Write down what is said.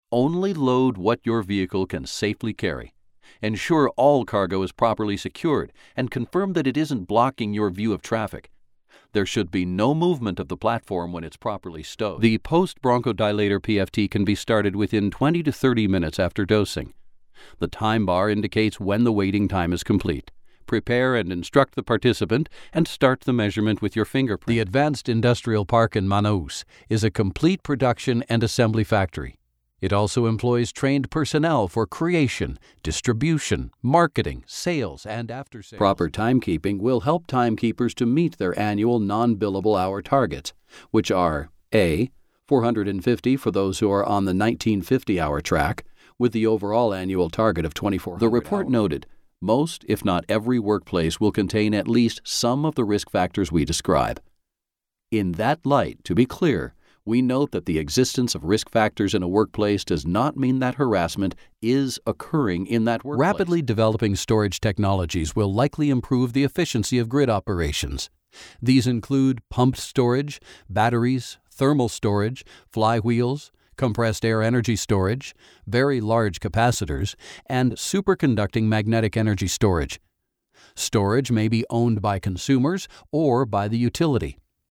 Only load what your vehicle can safely carry. Ensure all cargo is properly secured and confirm that it isn't blocking your view of traffic. There should be no movement of the platform when it's properly stowed. The post-bronchodilator PFT can be started within 20 to 30 minutes after dosing. The time bar indicates when the waiting time is complete. Prepare and instruct the participant and start the measurement with your fingerprint. The Advanced Industrial Park in Manaus is a complete production and assembly factory. It also employs trained personnel for creation, distribution, marketing, sales, and after-sales. Proper timekeeping will help timekeepers to meet their annual non-billable hour targets, which are A. 450 for those who are on the 1950-hour track, with the overall annual target of 2,400 The report noted, most, if not every workplace will contain at least some of the risk factors we describe. In that light, to be clear, we note that the existence of risk factors in a workplace does not mean that harassment is occurring in that workplace. Rapidly developing storage technologies will likely improve the efficiency of grid operations. These include pumped storage, batteries, thermal storage, flywheels, compressed air energy storage, very large capacitors, and superconducting magnetic energy storage. Storage may be owned by consumers or by the utility.